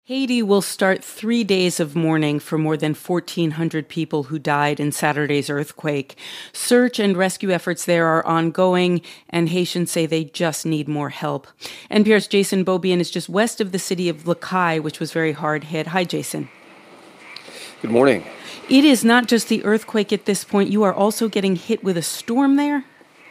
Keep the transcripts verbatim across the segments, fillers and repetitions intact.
Haiti will start three days of mourning for more than fourteen hundred people who died in Saturday's earthquake. Search and rescue efforts there are ongoing, and Haitians say they just need more help. N P R's Jason Beaubien is just west of the city of Les Cayes, which was very hard hit. Hi, Jason. Good morning. It is not just the earthquake at this point. You are also getting hit with a storm there?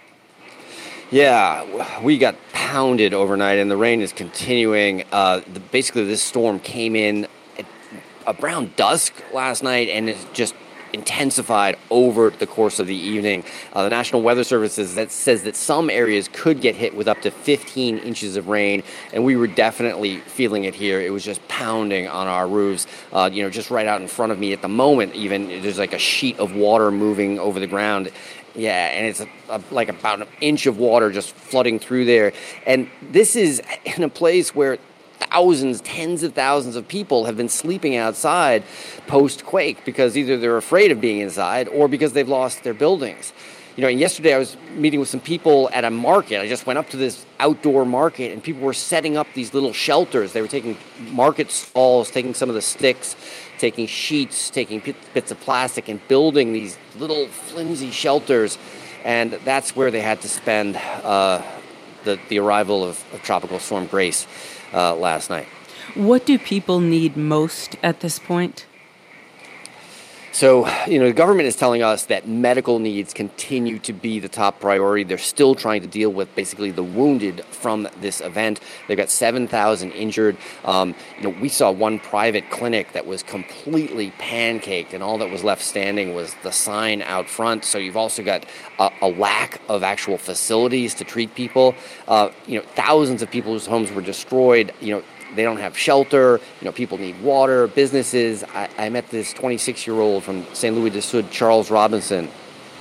Yeah, we got pounded overnight, and the rain is continuing. Uh, the, basically, this storm came in at around dusk last night, and it just intensified over the course of the evening. Uh, the National Weather Service says that, says that some areas could get hit with up to fifteen inches of rain, and we were definitely feeling it here. It was just pounding on our roofs, uh, you know, just right out in front of me at the moment. Even there's like a sheet of water moving over the ground. Yeah, and it's a, a, like about an inch of water just flooding through there. And this is in a place where thousands, tens of thousands of people have been sleeping outside post-quake because either they're afraid of being inside or because they've lost their buildings. You know, and yesterday I was meeting with some people at a market. I just went up to this outdoor market, and people were setting up these little shelters. They were taking market stalls, taking some of the sticks, taking sheets, taking bits of plastic, and building these little flimsy shelters. And that's where they had to spend uh, the, the arrival of, of Tropical Storm Grace uh, last night. What do people need most at this point? So, you know, the government is telling us that medical needs continue to be the top priority. They're still trying to deal with basically the wounded from this event. They've got seven thousand injured. Um, you know, we saw one private clinic that was completely pancaked, and all that was left standing was the sign out front. So you've also got a, a lack of actual facilities to treat people. Uh, you know, thousands of people whose homes were destroyed. You know, they don't have shelter. You know, people need water, businesses. I, I met this twenty-six-year-old from Saint Louis du Sud, Charles Robinson.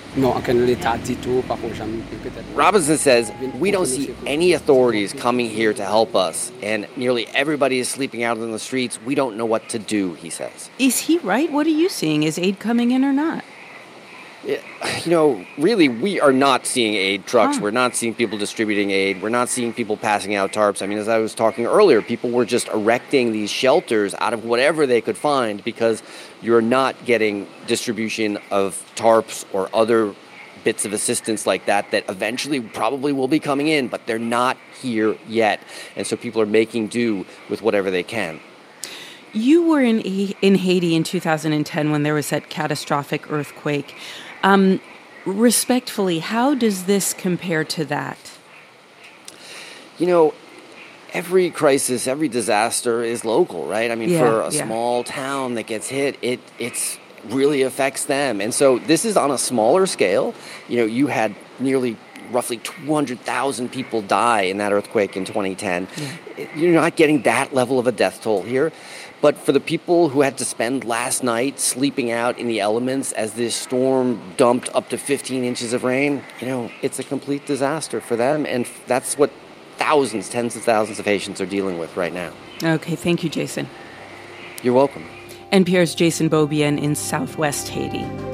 Robinson says, we don't see any authorities coming here to help us, and nearly everybody is sleeping out in the streets. We don't know what to do, he says. Is he right? What are you seeing? Is aid coming in or not? You know, really, we are not seeing aid trucks. Huh. We're not seeing people distributing aid. We're not seeing people passing out tarps. I mean, as I was talking earlier, people were just erecting these shelters out of whatever they could find because you're not getting distribution of tarps or other bits of assistance like that that eventually probably will be coming in, but they're not here yet. And so people are making do with whatever they can. You were in in Haiti in two thousand ten when there was that catastrophic earthquake. Um, respectfully, how does this compare to that? You know, every crisis, every disaster is local, right? I mean, yeah, for a yeah. small town that gets hit, it it's really affects them. And so this is on a smaller scale. You know, you had nearly roughly two hundred thousand people die in that earthquake in twenty ten. Yeah. You're not getting that level of a death toll here. But for the people who had to spend last night sleeping out in the elements as this storm dumped up to fifteen inches of rain, you know, it's a complete disaster for them. And that's what thousands, tens of thousands of Haitians are dealing with right now. Okay, thank you, Jason. You're welcome. N P R's Jason Beaubien in Southwest Haiti.